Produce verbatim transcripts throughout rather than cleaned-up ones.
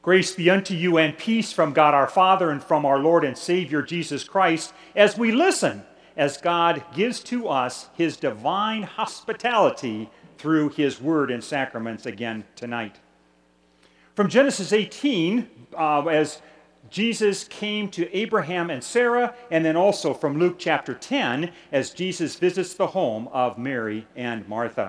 Grace be unto you and peace from God our Father and from our Lord and Savior Jesus Christ, as we listen as God gives to us his divine hospitality through his word and sacraments again tonight. From Genesis eighteen, uh, as Jesus came to Abraham and Sarah, and then also from Luke chapter ten, as Jesus visits the home of Mary and Martha.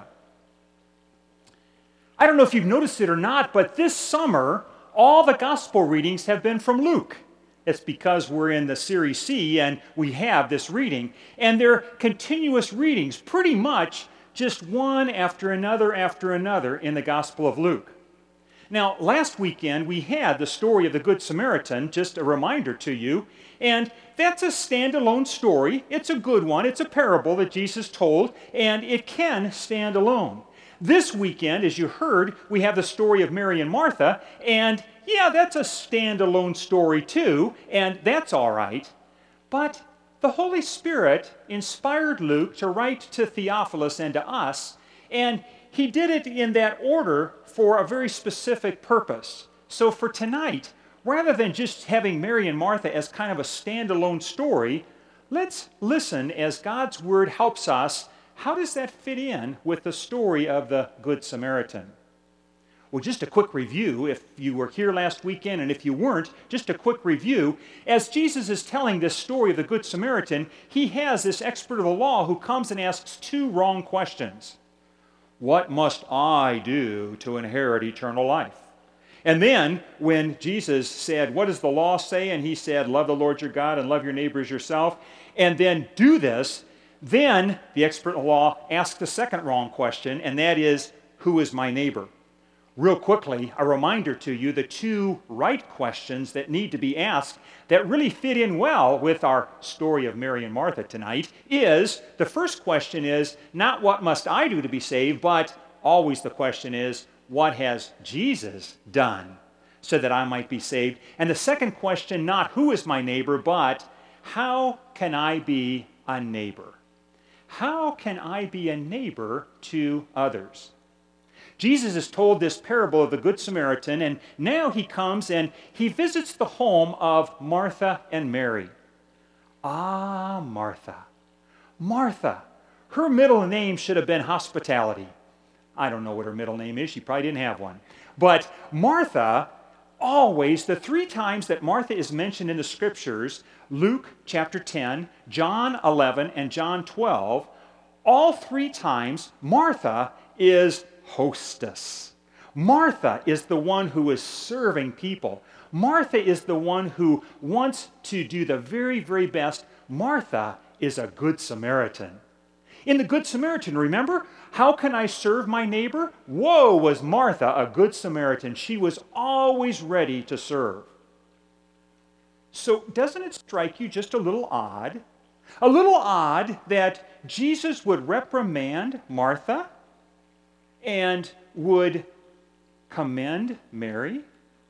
I don't know if you've noticed it or not, but this summer, all the gospel readings have been from Luke. It's because we're in the Series C and we have this reading. And they're continuous readings, pretty much just one after another after another in the Gospel of Luke. Now, last weekend we had the story of the Good Samaritan, just a reminder to you, and that's a standalone story. It's a good one. It's a parable that Jesus told, and it can stand alone. This weekend, as you heard, we have the story of Mary and Martha, and yeah, that's a standalone story too, and that's all right. But the Holy Spirit inspired Luke to write to Theophilus and to us, and he did it in that order for a very specific purpose. So for tonight, rather than just having Mary and Martha as kind of a standalone story, let's listen as God's Word helps us. How does that fit in with the story of the Good Samaritan? Well, just a quick review, if you were here last weekend, and if you weren't, just a quick review. As Jesus is telling this story of the Good Samaritan, he has this expert of the law who comes and asks two wrong questions. What must I do to inherit eternal life? And then, when Jesus said, what does the law say? And he said, love the Lord your God and love your neighbor as yourself, and then do this. Then the expert in the law asks the second wrong question, and that is, who is my neighbor? Real quickly, a reminder to you, the two right questions that need to be asked that really fit in well with our story of Mary and Martha tonight is, the first question is, not what must I do to be saved, but always the question is, what has Jesus done so that I might be saved? And the second question, not who is my neighbor, but how can I be a neighbor? How can I be a neighbor to others? Jesus has told this parable of the Good Samaritan, and now he comes and he visits the home of Martha and Mary. Ah, Martha. Martha. Her middle name should have been Hospitality. I don't know what her middle name is. She probably didn't have one. But Martha, always, the three times that Martha is mentioned in the Scriptures, Luke chapter ten, John eleven, and John twelve, all three times Martha is hostess. Martha is the one who is serving people. Martha is the one who wants to do the very, very best. Martha is a good Samaritan. In the Good Samaritan, remember, how can I serve my neighbor? Whoa, was Martha a good Samaritan. She was always ready to serve. So doesn't it strike you just a little odd? A little odd that Jesus would reprimand Martha and would commend Mary?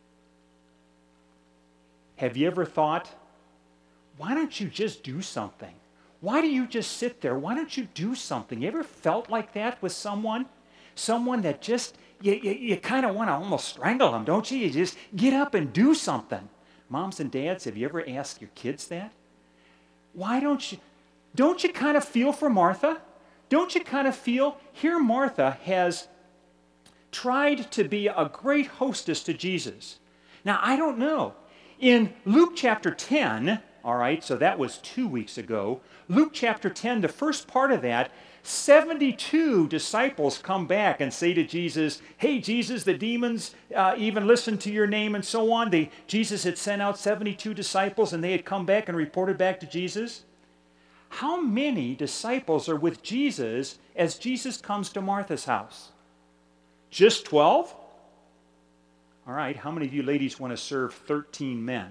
Have you ever thought, why don't you just do something? Why do you just sit there? Why don't you do something? You ever felt like that with someone? Someone that just, you, you, you kind of want to almost strangle them, don't you? You just get up and do something. Moms and dads, have you ever asked your kids that? Why don't you, don't you kind of feel for Martha? Don't you kind of feel, here Martha has tried to be a great hostess to Jesus. Now, I don't know. In Luke chapter ten, all right, so that was two weeks ago, Luke chapter ten, the first part of that, seventy-two disciples come back and say to Jesus, hey, Jesus, the demons uh, even listened to your name and so on. They, Jesus had sent out seventy-two disciples and they had come back and reported back to Jesus. How many disciples are with Jesus as Jesus comes to Martha's house? Just twelve? All right, how many of you ladies want to serve thirteen men?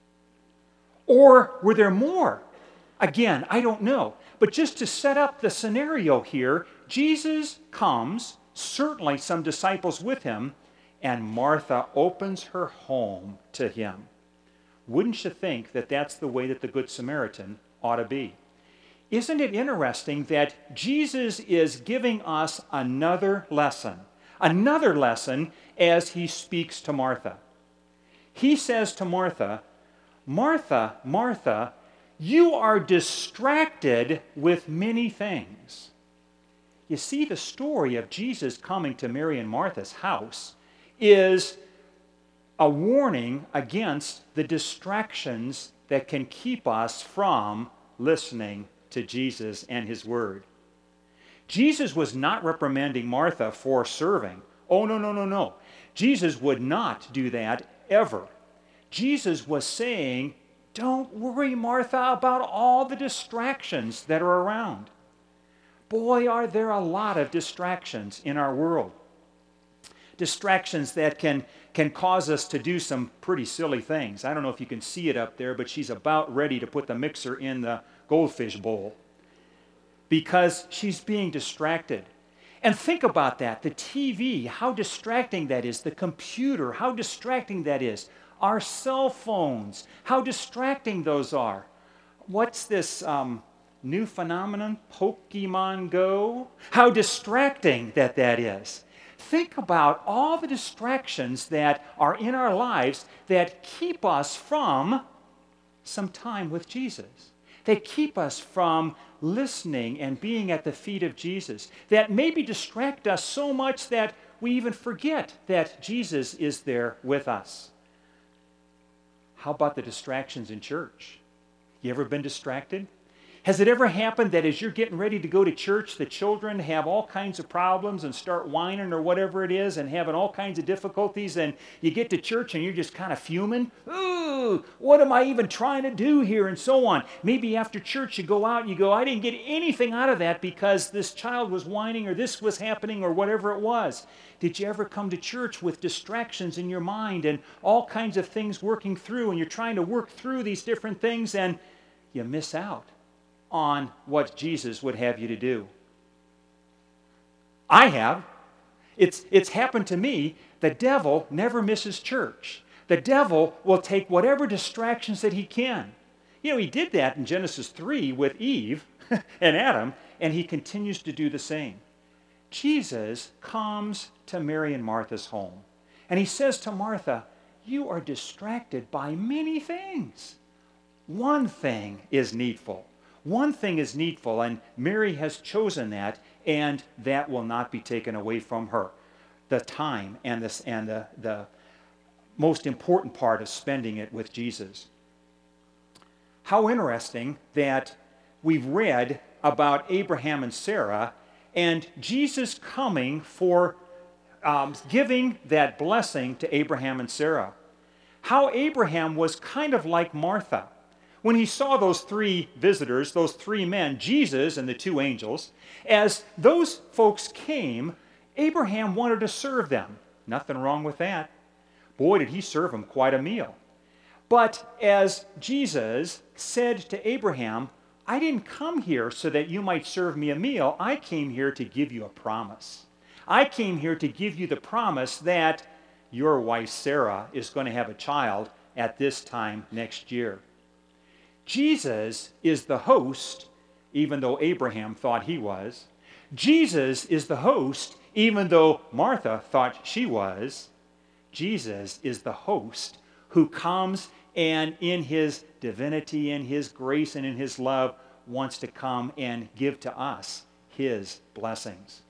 Or were there more? Again, I don't know. But just to set up the scenario here, Jesus comes, certainly some disciples with him, and Martha opens her home to him. Wouldn't you think that that's the way that the Good Samaritan ought to be? Isn't it interesting that Jesus is giving us another lesson, another lesson as he speaks to Martha? He says to Martha, Martha, Martha, you are distracted with many things. You see, the story of Jesus coming to Mary and Martha's house is a warning against the distractions that can keep us from listening to Jesus and his word. Jesus was not reprimanding Martha for serving. Oh, no, no, no, no. Jesus would not do that ever. Jesus was saying, don't worry, Martha, about all the distractions that are around. Boy, are there a lot of distractions in our world. Distractions that can, can cause us to do some pretty silly things. I don't know if you can see it up there, but she's about ready to put the mixer in the goldfish bowl because she's being distracted. And think about that, the T V, how distracting that is, the computer, how distracting that is, our cell phones, how distracting those are. What's this um, new phenomenon, Pokemon Go? How distracting that that is. Think about all the distractions that are in our lives that keep us from some time with Jesus. They keep us from listening and being at the feet of Jesus, that maybe distract us so much that we even forget that Jesus is there with us. How about the distractions in church? You ever been distracted? Has it ever happened that as you're getting ready to go to church, the children have all kinds of problems and start whining or whatever it is and having all kinds of difficulties, and you get to church and you're just kind of fuming? Ooh, what am I even trying to do here? And so on. Maybe after church you go out and you go, I didn't get anything out of that because this child was whining or this was happening or whatever it was. Did you ever come to church with distractions in your mind and all kinds of things working through, and you're trying to work through these different things and you miss out on what Jesus would have you to do? I have. It's, it's happened to me. The devil never misses church. The devil will take whatever distractions that he can. You know, he did that in Genesis three with Eve and Adam, and he continues to do the same. Jesus comes to Mary and Martha's home, and he says to Martha, you are distracted by many things. One thing is needful. One thing is needful, and Mary has chosen that, and that will not be taken away from her. The time and, this, and the, the most important part of spending it with Jesus. How interesting that we've read about Abraham and Sarah, and Jesus coming for um, giving that blessing to Abraham and Sarah. How Abraham was kind of like Martha. When he saw those three visitors, those three men, Jesus and the two angels, as those folks came, Abraham wanted to serve them. Nothing wrong with that. Boy, did he serve them quite a meal. But as Jesus said to Abraham, I didn't come here so that you might serve me a meal. I came here to give you a promise. I came here to give you the promise that your wife Sarah is going to have a child at this time next year. Jesus is the host, even though Abraham thought he was. Jesus is the host, even though Martha thought she was. Jesus is the host who comes and in his divinity, in his grace, and in his love wants to come and give to us his blessings.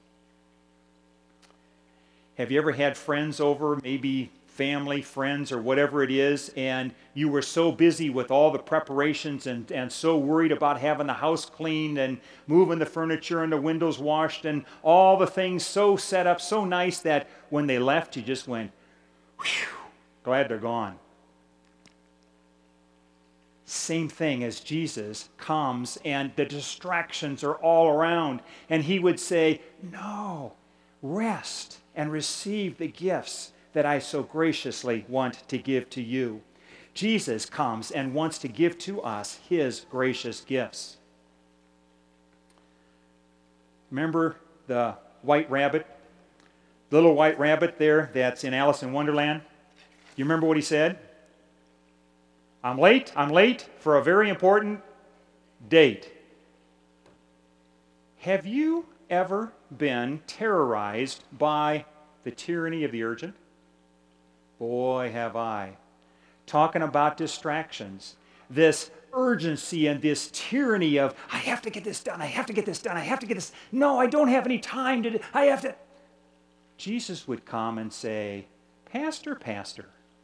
Have you ever had friends over, maybe family, friends, or whatever it is, and you were so busy with all the preparations and, and so worried about having the house cleaned and moving the furniture and the windows washed and all the things so set up, so nice that when they left, you just went, whew, glad they're gone. Same thing as Jesus comes and the distractions are all around, and he would say, no, rest and receive the gifts that I so graciously want to give to you. Jesus comes and wants to give to us his gracious gifts. Remember the white rabbit? The little white rabbit there that's in Alice in Wonderland? You remember what he said? I'm late, I'm late for a very important date. Have you ever been terrorized by the tyranny of the urgent? Boy, have I. talking about distractions, this urgency and this tyranny of, I have to get this done, I have to get this done, I have to get this, no, I don't have any time to do, I have to. Jesus would come and say, Pastor, Pastor,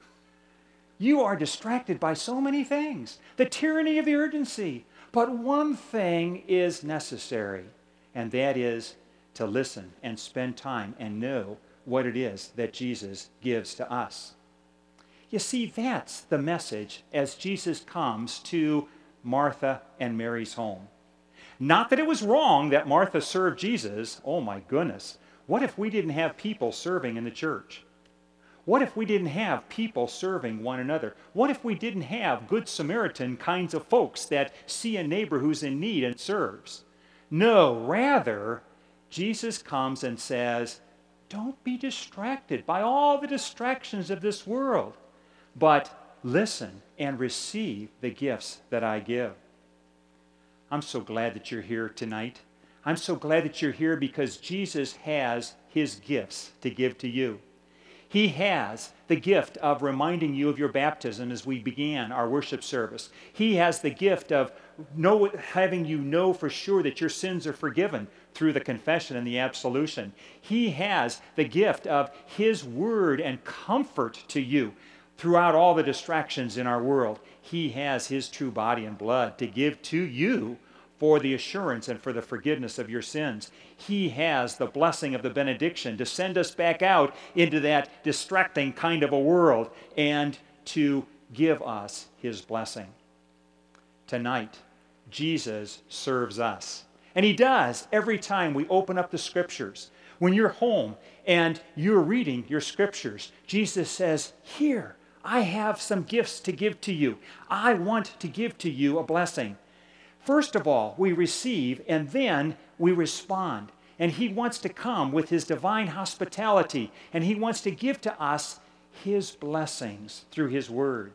you are distracted by so many things, the tyranny of the urgency, but one thing is necessary, and that is to listen and spend time and know what it is that Jesus gives to us. You see, that's the message as Jesus comes to Martha and Mary's home. Not that it was wrong that Martha served Jesus. Oh my goodness. What if we didn't have people serving in the church? What if we didn't have people serving one another? What if we didn't have Good Samaritan kinds of folks that see a neighbor who's in need and serves? No, rather, Jesus comes and says, don't be distracted by all the distractions of this world, but listen and receive the gifts that I give. I'm so glad that you're here tonight. I'm so glad that you're here because Jesus has his gifts to give to you. He has the gift of reminding you of your baptism as we began our worship service. He has the gift of know, having you know for sure that your sins are forgiven through the confession and the absolution. He has the gift of his word and comfort to you throughout all the distractions in our world. He has his true body and blood to give to you for the assurance and for the forgiveness of your sins. He has the blessing of the benediction to send us back out into that distracting kind of a world and to give us his blessing. Tonight, Jesus serves us. And he does every time we open up the scriptures. When you're home and you're reading your scriptures, Jesus says, here, I have some gifts to give to you. I want to give to you a blessing. First of all, we receive and then we respond. And he wants to come with his divine hospitality, and he wants to give to us his blessings through his word.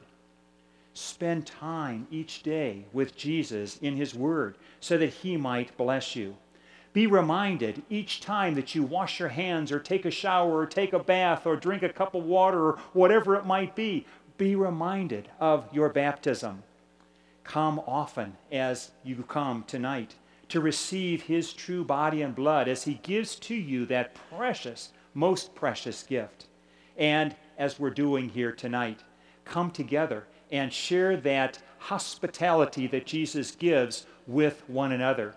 Spend time each day with Jesus in his word so that he might bless you. Be reminded each time that you wash your hands or take a shower or take a bath or drink a cup of water or whatever it might be, be reminded of your baptism. Come often as you come tonight to receive his true body and blood as he gives to you that precious, most precious gift. And as we're doing here tonight, come together and share that hospitality that Jesus gives with one another.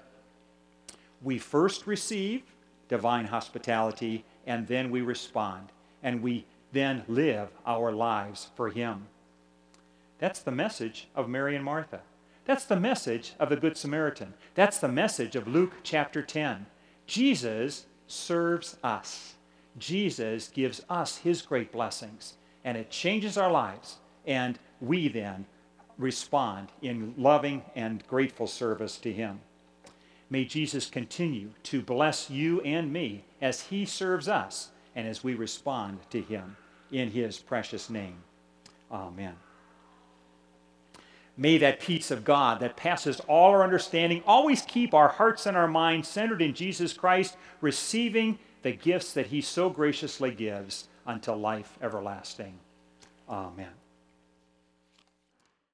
We first receive divine hospitality, and then we respond, and we then live our lives for him. That's the message of Mary and Martha. That's the message of the Good Samaritan. That's the message of Luke chapter ten. Jesus serves us. Jesus gives us his great blessings, and it changes our lives, and we then respond in loving and grateful service to him. May Jesus continue to bless you and me as he serves us and as we respond to him in his precious name. Amen. May that peace of God that passes all our understanding always keep our hearts and our minds centered in Jesus Christ, receiving the gifts that he so graciously gives unto life everlasting. Amen.